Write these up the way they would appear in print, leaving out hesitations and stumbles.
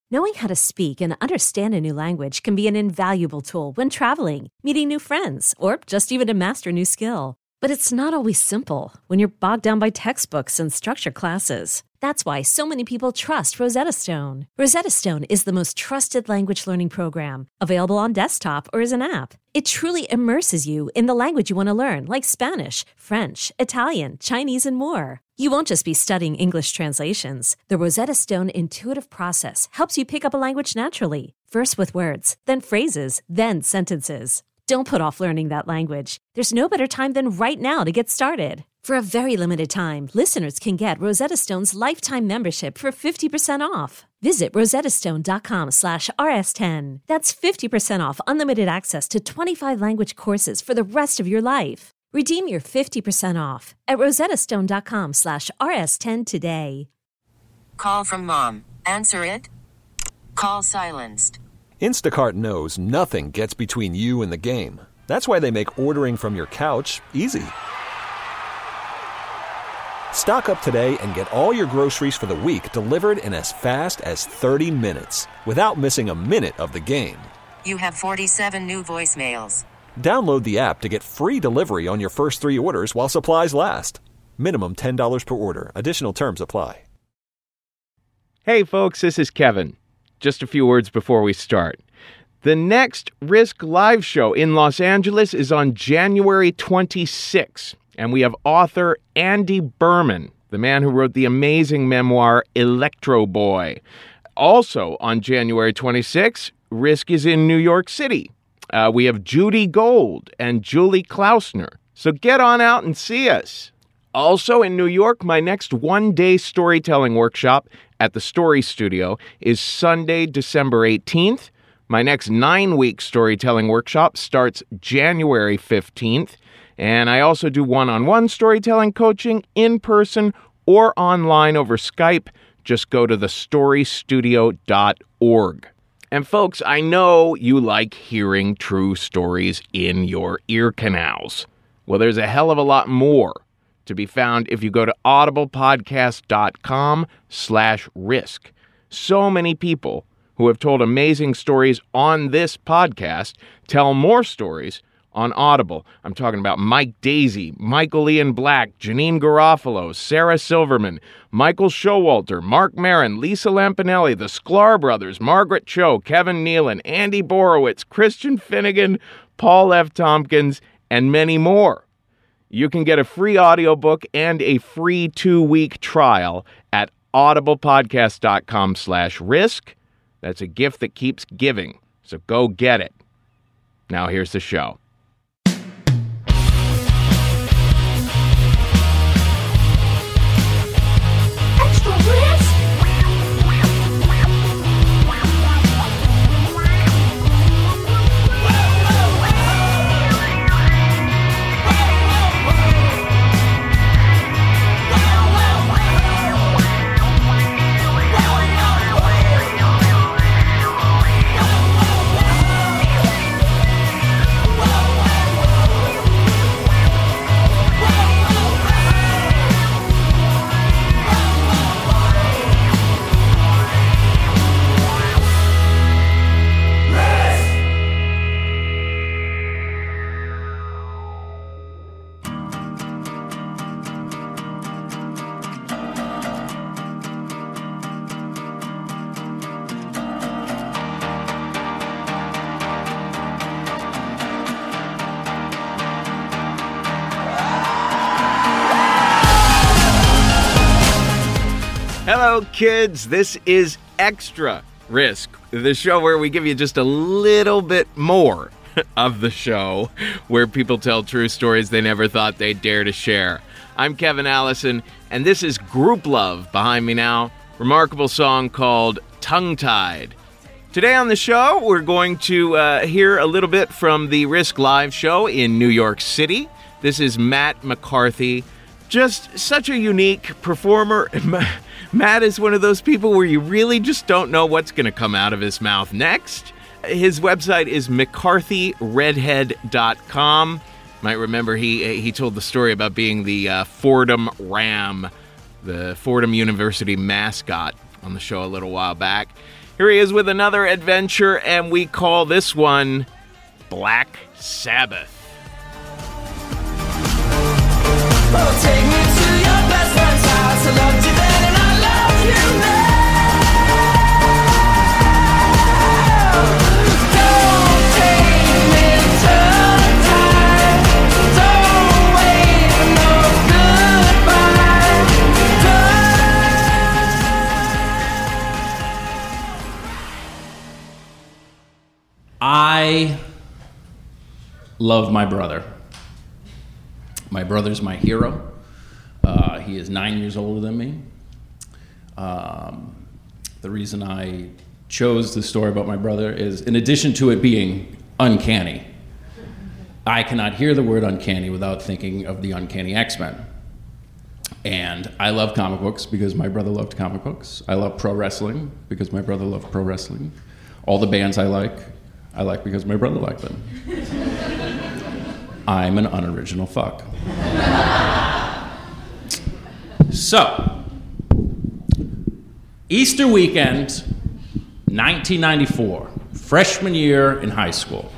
Knowing how to speak and understand a new language can be an invaluable tool when traveling, meeting new friends, or just even to master a new skill. But it's not always simple when you're bogged down by textbooks and structured classes. That's why so many people trust Rosetta Stone. Rosetta Stone is the most trusted language learning program, available on desktop or as an app. It truly immerses you in the language you want to learn, like Spanish, French, Italian, Chinese, and more. You won't just be studying English translations. The Rosetta Stone intuitive process helps you pick up a language naturally, first with words, then phrases, then sentences. Don't put off learning that language. There's no better time than right now to get started. For a very limited time, listeners can get Rosetta Stone's lifetime membership for 50% off. Visit rosettastone.com/rs10. That's 50% off unlimited access to 25 language courses for the rest of your life. Redeem your 50% off at rosettastone.com/rs10 today. Call from mom. Answer it. Call silenced. Instacart knows nothing gets between you and the game. That's why they make ordering from your couch easy. Stock up today and get all your groceries for the week delivered in as fast as 30 minutes without missing a minute of the game. You have 47 new voicemails. Download the app to get free delivery on your first 3 orders while supplies last. Minimum $10 per order. Additional terms apply. Hey folks, this is Kevin. Just a few words before we start. The next Risk Live show in Los Angeles is on January 26, and we have author Andy Berman, the man who wrote the amazing memoir Electro Boy. Also on January 26, Risk is in New York City. We have Judy Gold and Julie Klausner, so get on out and see us. Also in New York, my next one-day storytelling workshop at the Story Studio is Sunday, December 18th. My next 9-week storytelling workshop starts January 15th. And I also do one-on-one storytelling coaching in person or online over Skype. Just go to thestorystudio.org. And folks, I know you like hearing true stories in your ear canals. Well, there's a hell of a lot more to be found if you go to audiblepodcast.com/risk. So many people who have told amazing stories on this podcast tell more stories on Audible. I'm talking about Mike Daisey, Michael Ian Black, Janine Garofalo, Sarah Silverman, Michael Showalter, Mark Maron, Lisa Lampanelli, the Sklar Brothers, Margaret Cho, Kevin Nealon, Andy Borowitz, Christian Finnegan, Paul F. Tompkins, and many more. You can get a free audiobook and a free 2-week trial at audiblepodcast.com/risk. That's a gift that keeps giving, so go get it. Now here's the show. Hello, kids. This is Extra Risk, the show where we give you just a little bit more of the show, where people tell true stories they never thought they'd dare to share. I'm Kevin Allison, and this is Group Love behind me now. Remarkable song called Tongue-Tied. Today on the show, we're going to hear a little bit from the Risk Live show in New York City. This is Matt McCarthy. Just such a unique performer. Matt is one of those people where you really just don't know what's going to come out of his mouth next. His website is mccarthyredhead.com. Might remember he told the story about being the Fordham Ram, the Fordham University mascot, on the show a little while back. Here he is with another adventure, and we call this one Black Sabbath. Oh, take me to your best friend's house. I loved you then and I love you now. Don't take me to the time. Don't wait for no goodbye. I love my brother. My brother's my hero. He is 9 years older than me. The reason I chose the story about my brother is, in addition to it being uncanny, I cannot hear the word uncanny without thinking of the Uncanny X-Men. And I love comic books because my brother loved comic books. I love pro wrestling because my brother loved pro wrestling. All the bands I like because my brother liked them. I'm an unoriginal fuck. So, Easter weekend, 1994, freshman year in high school.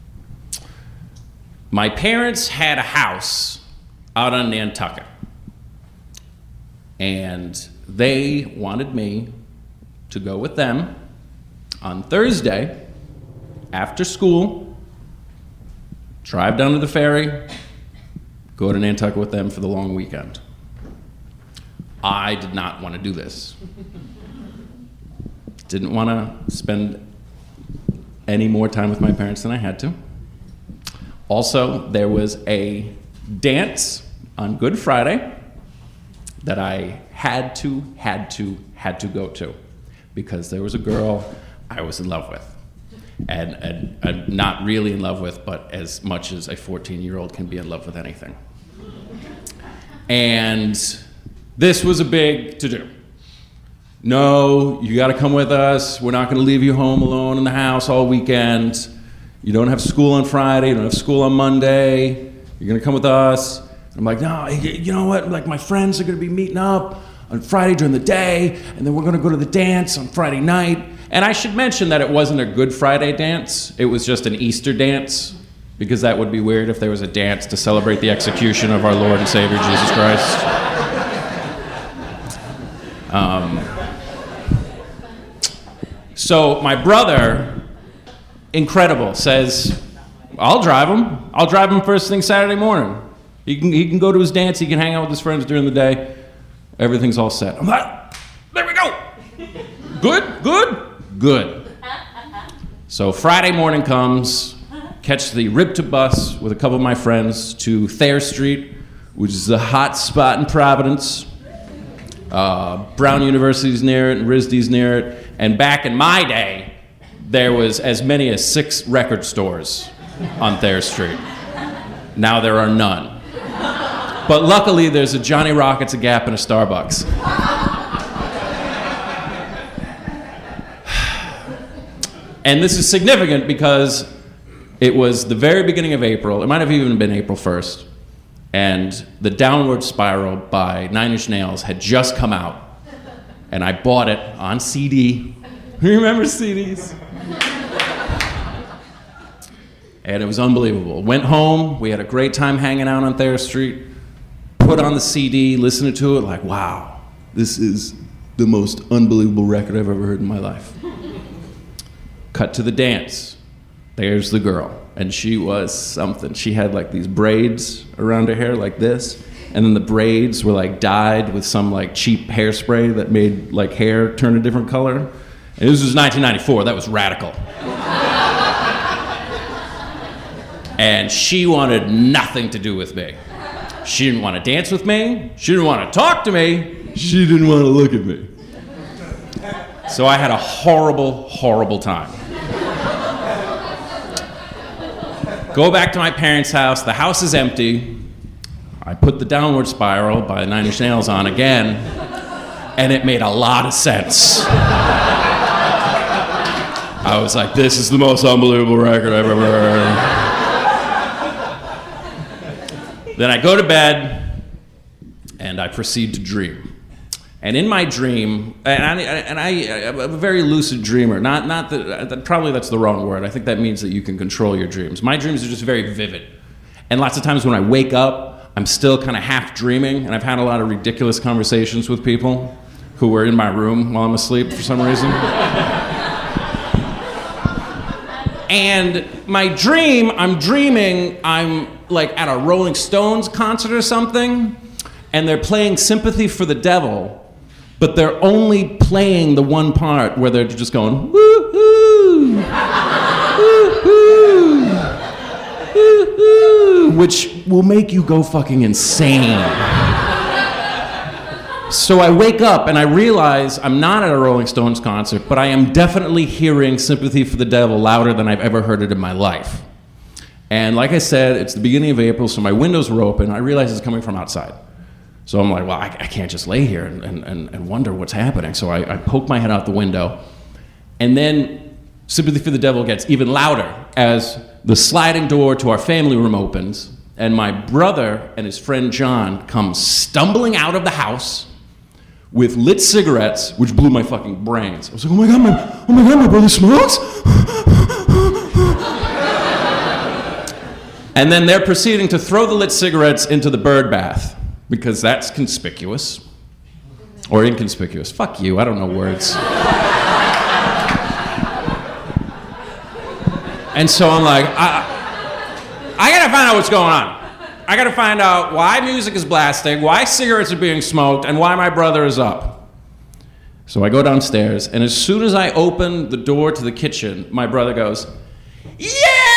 My parents had a house out on Nantucket, and they wanted me to go with them on Thursday after school, drive down to the ferry, go to Nantucket with them for the long weekend. I did not want to do this. Didn't want to spend any more time with my parents than I had to. Also, there was a dance on Good Friday that I had to go to because there was a girl I was in love with. And not really in love with, but as much as a 14-year-old can be in love with anything. And this was a big to-do. No, you gotta come with us. We're not gonna leave you home alone in the house all weekend. You don't have school on Friday, you don't have school on Monday. You're gonna come with us. I'm like, no, you know what? Like, my friends are gonna be meeting up on Friday during the day, and then we're gonna go to the dance on Friday night. And I should mention that it wasn't a Good Friday dance, it was just an Easter dance, because that would be weird if there was a dance to celebrate the execution of our Lord and Savior Jesus Christ. So my brother, incredible, says, I'll drive him. I'll drive him first thing Saturday morning. He can go to his dance, he can hang out with his friends during the day. Everything's all set. I'm like, there we go. Good. So Friday morning comes, catch the Ripta bus with a couple of my friends to Thayer Street, which is a hot spot in Providence. Brown University's near it, and RISD's near it. And back in my day, there was as many as 6 record stores on Thayer Street. Now there are none. But luckily, there's a Johnny Rockets, a Gap, and a Starbucks. And this is significant because it was the very beginning of April. It might have even been April 1st. And The Downward Spiral by Nine Inch Nails had just come out. And I bought it on CD. You remember CDs? And it was unbelievable. Went home, we had a great time hanging out on Thayer Street, put on the CD, listening to it, like, wow, this is the most unbelievable record I've ever heard in my life. Cut to the dance. There's the girl. And she was something. She had like these braids around her hair like this. And then the braids were like dyed with some like cheap hairspray that made like hair turn a different color. And this was 1994. That was radical. And she wanted nothing to do with me. She didn't want to dance with me. She didn't want to talk to me. She didn't want to look at me. So I had a horrible, horrible time. Go back to my parents' house. The house is empty. I put The Downward Spiral by Nine Inch Nails on again, and it made a lot of sense. I was like, this is the most unbelievable record I've ever heard. Then I go to bed, and I proceed to dream. And in my dream, I'm a very lucid dreamer. Not that probably that's the wrong word. I think that means that you can control your dreams. My dreams are just very vivid. And lots of times when I wake up, I'm still kind of half dreaming, and I've had a lot of ridiculous conversations with people who were in my room while I'm asleep for some reason. And my dream, I'm dreaming I'm like at a Rolling Stones concert or something, and they're playing Sympathy for the Devil, but they're only playing the one part where they're just going, woo-hoo, woo-hoo, woo-hoo, which will make you go fucking insane. So I wake up and I realize I'm not at a Rolling Stones concert, but I am definitely hearing Sympathy for the Devil louder than I've ever heard it in my life. And like I said, it's the beginning of April, so my windows were open. I realize it's coming from outside. So I'm like, well, I can't just lay here and wonder what's happening. So I poke my head out the window. And then Sympathy for the Devil gets even louder as the sliding door to our family room opens, and my brother and his friend John come stumbling out of the house with lit cigarettes, which blew my fucking brains. I was like, oh my god, my brother smokes? And then they're proceeding to throw the lit cigarettes into the bird bath, because that's conspicuous. Or inconspicuous. Fuck you, I don't know words. And so I'm like, I gotta find out what's going on. I gotta find out why music is blasting, why cigarettes are being smoked, and why my brother is up. So I go downstairs, and as soon as I open the door to the kitchen, my brother goes, yeah!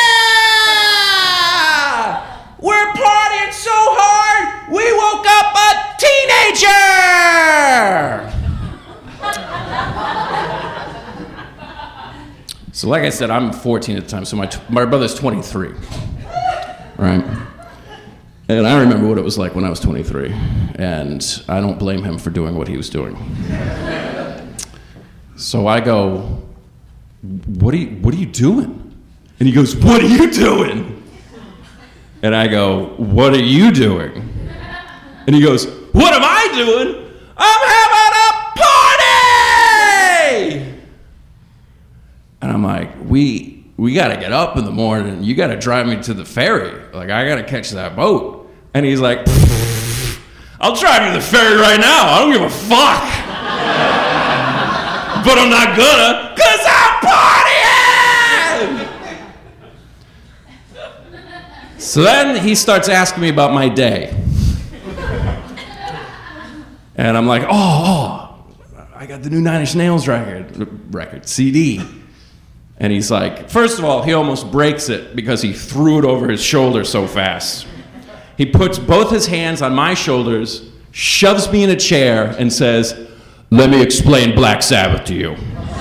We're partying so hard, we woke up a teenager! So like I said, I'm 14 at the time, so my brother's 23, right? And I remember what it was like when I was 23, and I don't blame him for doing what he was doing. So I go, what are you doing? And he goes, what are you doing? And I go, what are you doing? And he goes, what am I doing? I'm having a party! And I'm like, we gotta get up in the morning. You gotta drive me to the ferry. Like, I gotta catch that boat. And he's like, I'll drive you to the ferry right now. I don't give a fuck. But I'm not gonna, 'cause I'm partying! So then he starts asking me about my day. And I'm like, oh, I got the new Nine Inch Nails record, CD. And he's like, first of all, he almost breaks it because he threw it over his shoulder so fast. He puts both his hands on my shoulders, shoves me in a chair, and says, let me explain Black Sabbath to you.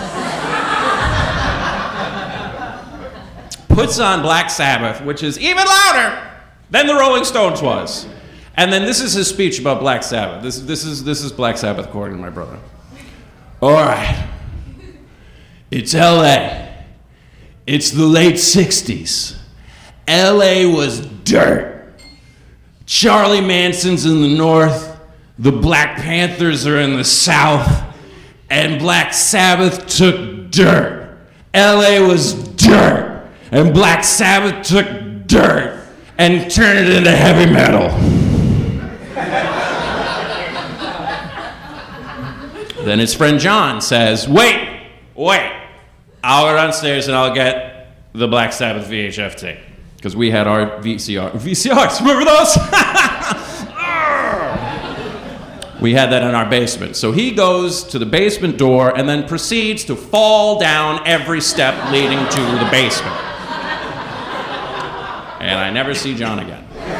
Puts on Black Sabbath, which is even louder than the Rolling Stones was. And then this is his speech about Black Sabbath. This is Black Sabbath according to my brother. All right, it's LA. It's the late 60s. LA was dirt. Charlie Manson's in the north, the Black Panthers are in the south, and Black Sabbath took dirt. LA was dirt, and Black Sabbath took dirt and turned it into heavy metal. Then his friend John says, wait, I'll go downstairs and I'll get the Black Sabbath VHF tape. Because we had our VCRs, remember those? We had that in our basement. So he goes to the basement door and then proceeds to fall down every step leading to the basement. And I never see John again.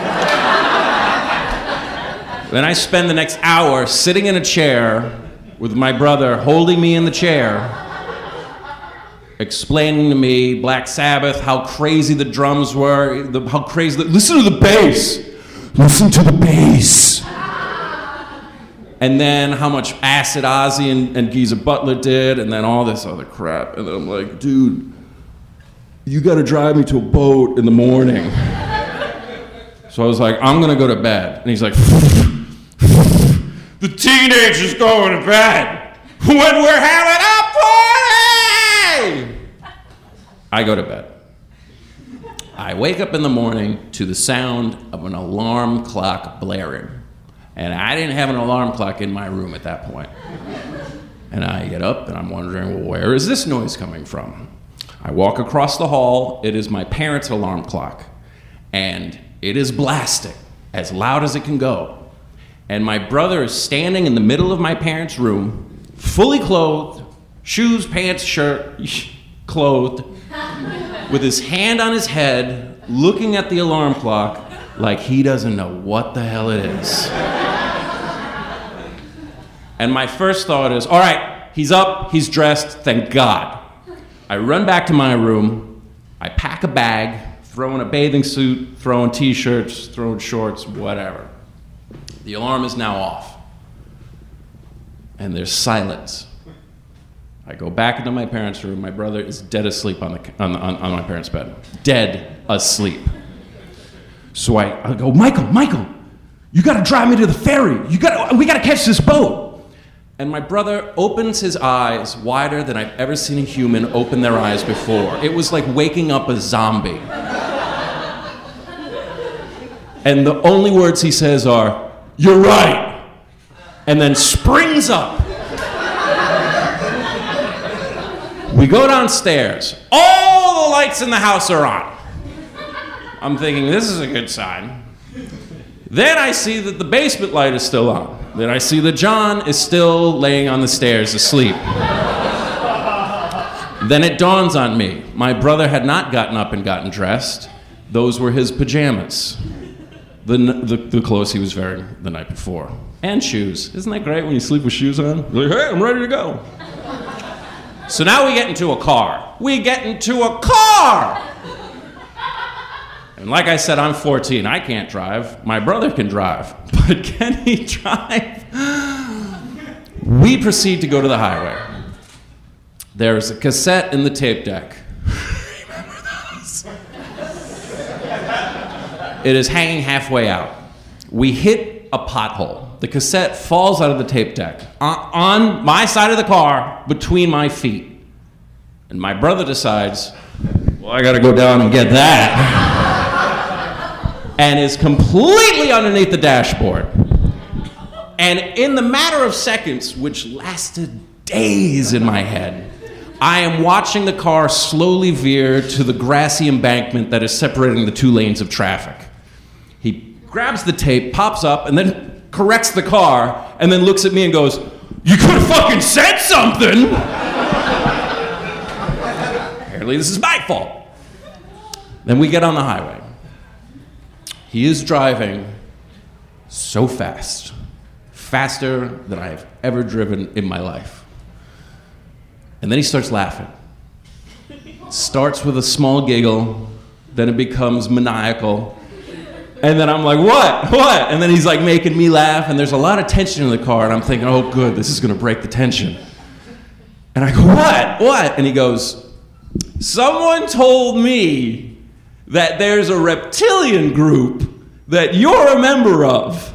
Then I spend the next hour sitting in a chair with my brother holding me in the chair, explaining to me Black Sabbath, how crazy the drums were, how crazy listen to the bass! Listen to the bass! And then how much acid Ozzy and Geezer Butler did, and then all this other crap. And then I'm like, dude, you gotta drive me to a boat in the morning. So I was like, I'm gonna go to bed. And he's like, the The teenagers going to bed when we're having a party! I go to bed. I wake up in the morning to the sound of an alarm clock blaring. And I didn't have an alarm clock in my room at that point. And I get up and I'm wondering, well, where is this noise coming from? I walk across the hall. It is my parents' alarm clock. And it is blasting as loud as it can go. And my brother is standing in the middle of my parents' room, fully clothed, shoes, pants, shirt, clothed, with his hand on his head, looking at the alarm clock like he doesn't know what the hell it is. And my first thought is, all right, he's up, he's dressed, thank God. I run back to my room, I pack a bag, throw in a bathing suit, throw in t-shirts, throw in shorts, whatever. The alarm is now off. And there's silence. I go back into my parents' room. My brother is dead asleep on my parents' bed. Dead asleep. So I go, Michael, you gotta drive me to the ferry. We gotta catch this boat. And my brother opens his eyes wider than I've ever seen a human open their eyes before. It was like waking up a zombie. And the only words he says are, "You're right," and then springs up. We go downstairs. All the lights in the house are on. I'm thinking, this is a good sign. Then I see that the basement light is still on. Then I see that John is still laying on the stairs asleep. Then it dawns on me. My brother had not gotten up and gotten dressed. Those were his pajamas. The clothes he was wearing the night before. And shoes. Isn't that great when you sleep with shoes on? You're like, hey, I'm ready to go. So now we get into a car. And like I said, I'm 14. I can't drive. My brother can drive. But can he drive? We proceed to go to the highway. There's a cassette in the tape deck. Remember those? It is hanging halfway out. We hit a pothole. The cassette falls out of the tape deck on my side of the car between my feet. And my brother decides, well, I gotta go down and get that. And is completely underneath the dashboard. And in the matter of seconds, which lasted days in my head, I am watching the car slowly veer to the grassy embankment that is separating the two lanes of traffic. He grabs the tape, pops up, and then corrects the car, and then looks at me and goes, you could have fucking said something! Apparently this is my fault. Then we get on the highway. He is driving so fast, faster than I have ever driven in my life. And then he starts laughing. Starts with a small giggle, then it becomes maniacal. And then I'm like, what? And then he's like making me laugh, and there's a lot of tension in the car, and I'm thinking, oh good, this is gonna break the tension. And I go, what? And he goes, someone told me that there's a reptilian group that you're a member of.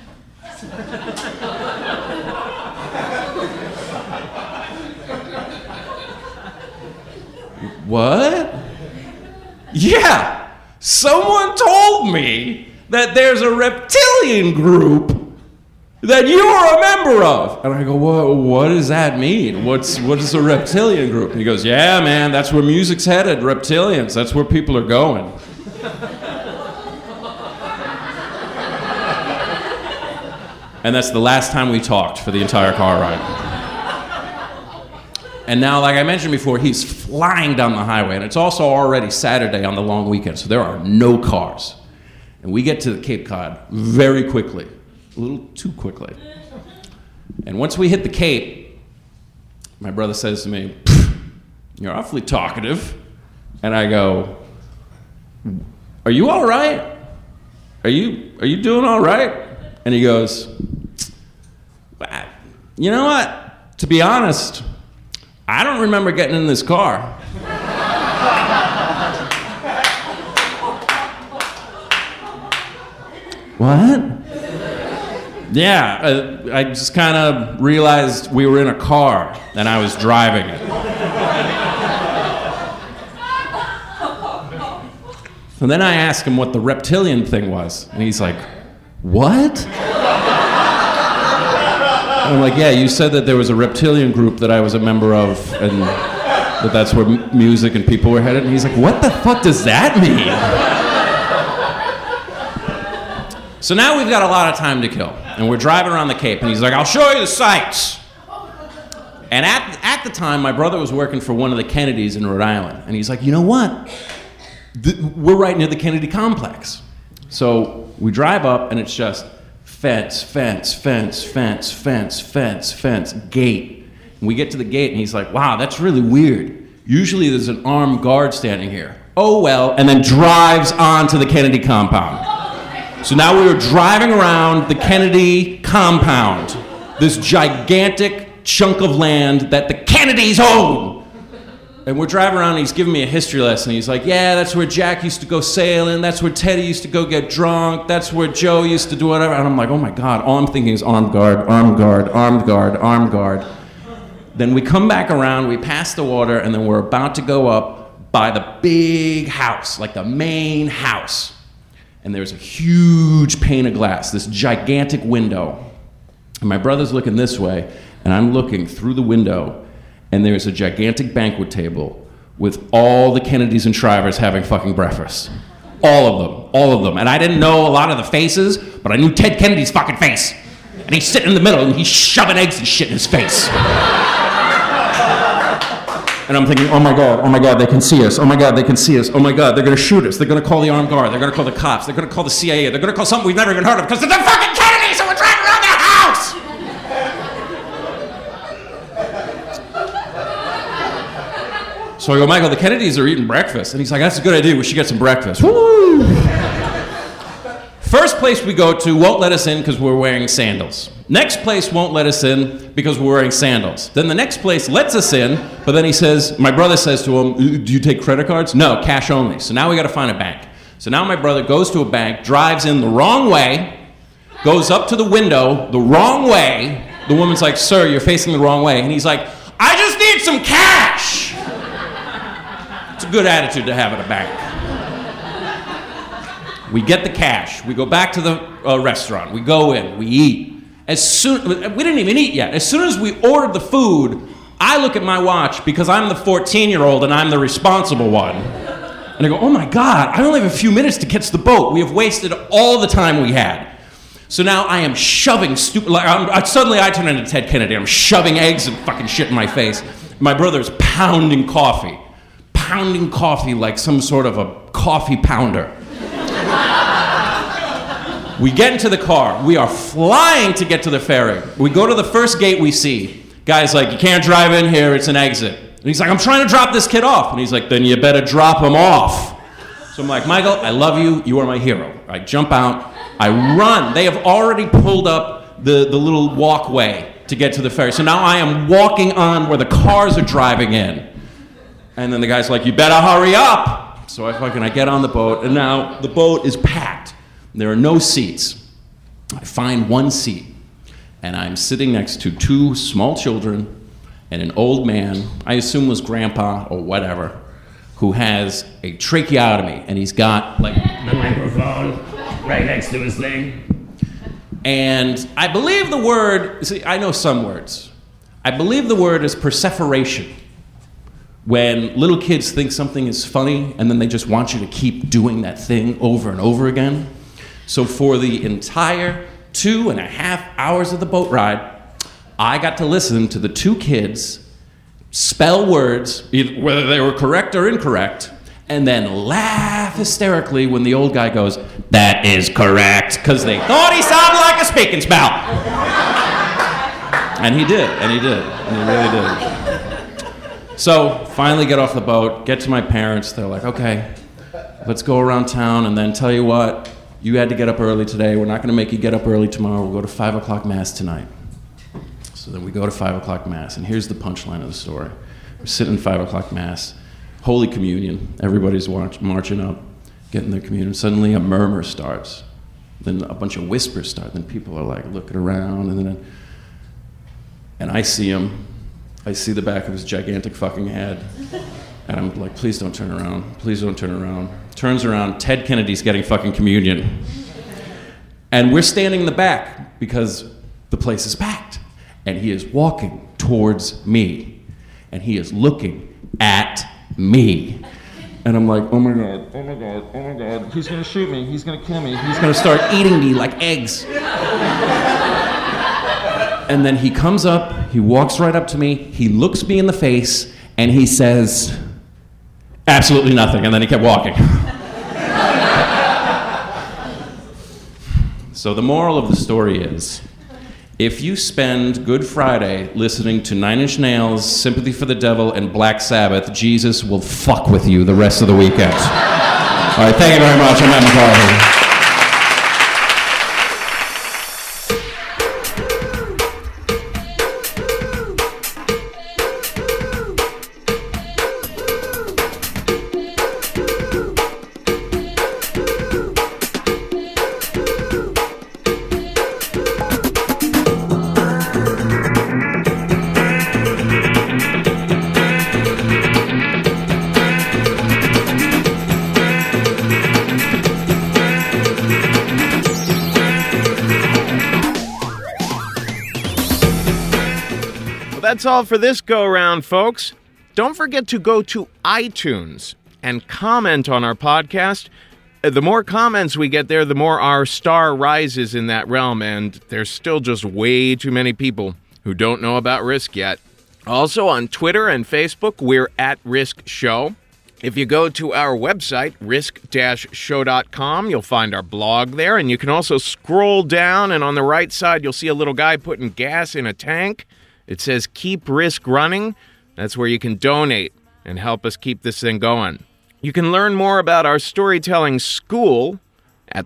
What? Yeah, someone told me that there's a reptilian group that you are a member of. And I go, what does that mean? What is a reptilian group? And he goes, yeah, man, that's where music's headed, reptilians. That's where people are going. And that's the last time we talked for the entire car ride. And now, like I mentioned before, he's flying down the highway, and it's also already Saturday on the long weekend, so there are no cars. And we get to the Cape Cod very quickly, a little too quickly. And once we hit the Cape, my brother says to me, you're awfully talkative. And I go, are you all right? Are you doing all right? And he goes, you know what? To be honest, I don't remember getting in this car. What? Yeah, I just kind of realized we were in a car and I was driving it. And then I asked him what the reptilian thing was, and he's like, what? And I'm like, yeah, you said that there was a reptilian group that I was a member of, and that's where music and people were headed. And he's like, what the fuck does that mean? So now we've got a lot of time to kill, and we're driving around the Cape, and he's like, I'll show you the sights. And at the time, my brother was working for one of the Kennedys in Rhode Island, and he's like, you know what? We're right near the Kennedy complex. So we drive up, and it's just fence, fence, fence, fence, fence, fence, fence, gate. And we get to the gate, and he's like, wow, that's really weird. Usually there's an armed guard standing here. Oh, well, and then drives onto the Kennedy compound. So now we were driving around the Kennedy compound, this gigantic chunk of land that the Kennedys own. And we're driving around, and he's giving me a history lesson. He's like, yeah, that's where Jack used to go sailing. That's where Teddy used to go get drunk. That's where Joe used to do whatever. And I'm like, oh my God, all I'm thinking is armed guard, armed guard, armed guard, armed guard. Then we come back around, we pass the water, and then we're about to go up by the big house, like the main house. And there's a huge pane of glass, this gigantic window. And my brother's looking this way, and I'm looking through the window, and there's a gigantic banquet table with all the Kennedys and Shrivers having fucking breakfast. All of them. And I didn't know a lot of the faces, but I knew Ted Kennedy's fucking face. And he's sitting in the middle, and he's shoving eggs and shit in his face. And I'm thinking, oh my God, they can see us. Oh my God, they can see us. Oh my God, they're gonna shoot us. They're gonna call the armed guard. They're gonna call the cops. They're gonna call the CIA. They're gonna call something we've never even heard of because they're the fucking Kennedys and we're driving around their house! So I go, Michael, the Kennedys are eating breakfast. And he's like, that's a good idea. We should get some breakfast. Woo! First place we go to won't let us in because we're wearing sandals. Next place won't let us in because we're wearing sandals. Then the next place lets us in, but then he says, my brother says to him, do you take credit cards? No, cash only. So now we got to find a bank. So now my brother goes to a bank, drives in the wrong way, goes up to the window the wrong way. The woman's like, sir, you're facing the wrong way. And he's like, I just need some cash. It's a good attitude to have at a bank. We get the cash. We go back to the restaurant. We go in. We eat. We didn't even eat yet. As soon as we ordered the food, I look at my watch because I'm the 14-year-old and I'm the responsible one. And I go, oh my God, I only have a few minutes to catch the boat. We have wasted all the time we had. So now I am shoving suddenly I turn into Ted Kennedy. I'm shoving eggs and fucking shit in my face. My brother's pounding coffee like some sort of a coffee pounder. We get into the car. We are flying to get to the ferry. We go to the first gate we see. Guy's like, you can't drive in here, it's an exit. And he's like, I'm trying to drop this kid off. And he's like, then you better drop him off. So I'm like, Michael, I love you. You are my hero. I jump out. I run. They have already pulled up the little walkway to get to the ferry. So now I am walking on where the cars are driving in. And then the guy's like, you better hurry up. So I get on the boat, and now the boat is packed. There are no seats. I find one seat, and I'm sitting next to two small children and an old man, I assume was grandpa or whatever, who has a tracheotomy, and he's got like the microphone right next to his thing. And I believe the word, see, I know some words. I believe the word is perseveration. When little kids think something is funny and then they just want you to keep doing that thing over and over again. So for the entire 2.5 hours of the boat ride, I got to listen to the two kids spell words, whether they were correct or incorrect, and then laugh hysterically when the old guy goes, that is correct, because they thought he sounded like a speaking spout. And he did, and he really did. So finally get off the boat, get to my parents, they're like, okay, let's go around town, and then tell you what, you had to get up early today, we're not going to make you get up early tomorrow, we'll go to 5 o'clock Mass tonight. So then we go to 5 o'clock Mass, and here's the punchline of the story. We're sitting in 5 o'clock Mass, Holy Communion, everybody's marching up, getting their communion. Suddenly a murmur starts. Then a bunch of whispers start. Then people are like looking around, and I see him. I see the back of his gigantic fucking head. And I'm like, please don't turn around. Please don't turn around. Turns around, Ted Kennedy's getting fucking communion. And we're standing in the back because the place is packed. And he is walking towards me. And he is looking at me. And I'm like, oh my God, oh my God, oh my God. He's gonna shoot me, he's gonna kill me, he's gonna start eating me like eggs. And then he comes up, he walks right up to me, he looks me in the face, and he says, absolutely nothing, and then he kept walking. So the moral of the story is, if you spend Good Friday listening to Nine Inch Nails, Sympathy for the Devil, and Black Sabbath, Jesus will fuck with you the rest of the weekend. All right, thank you very much. I'm Matt McCarthy. That's all for this go-round, folks. Don't forget to go to iTunes and comment on our podcast. The more comments we get there, the more our star rises in that realm, and there's still just way too many people who don't know about Risk yet. Also, on Twitter and Facebook, we're at Risk Show. If you go to our website, risk-show.com, you'll find our blog there, and you can also scroll down, and on the right side, you'll see a little guy putting gas in a tank. It says, keep Risk running. That's where you can donate and help us keep this thing going. You can learn more about our storytelling school at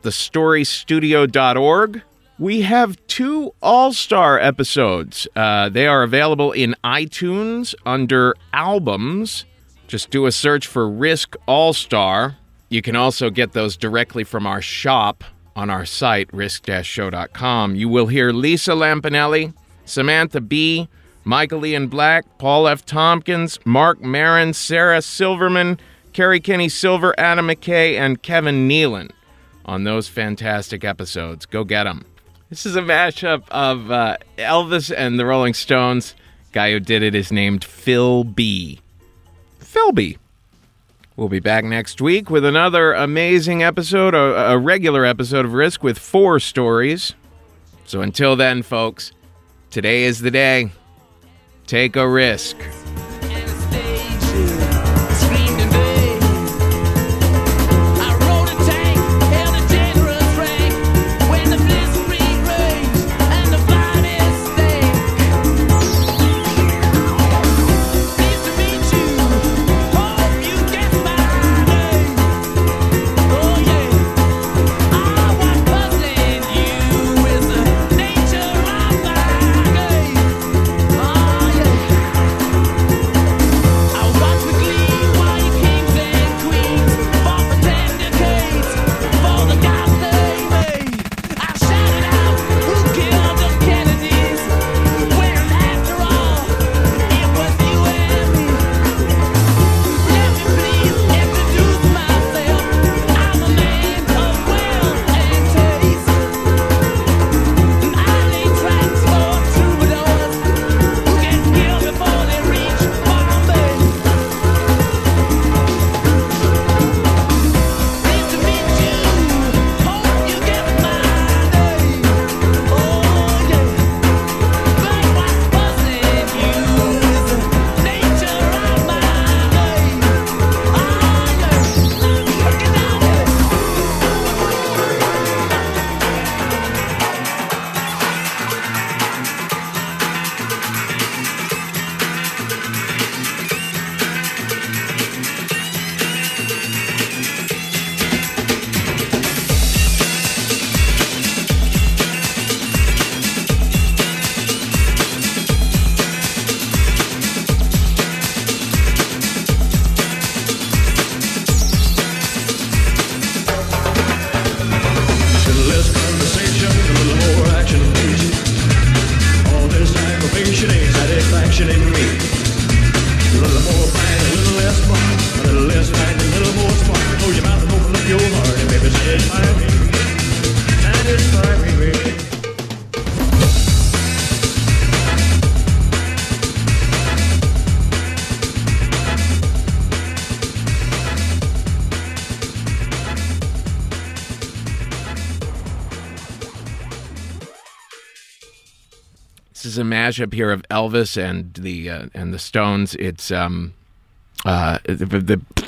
thestorystudio.org. We have 2 all-star episodes. They are available in iTunes under albums. Just do a search for Risk All-Star. You can also get those directly from our shop on our site, risk-show.com. You will hear Lisa Lampanelli, Samantha B., Michael Ian Black, Paul F. Tompkins, Mark Maron, Sarah Silverman, Kerry Kenny Silver, Adam McKay, and Kevin Nealon on those fantastic episodes. Go get them. This is a mashup of Elvis and the Rolling Stones. Guy who did it is named Phil B. Phil B. We'll be back next week with another amazing episode, a regular episode of Risk with 4 stories. So until then, folks, today is the day. Take a risk. This is a mashup here of Elvis and the Stones. It's the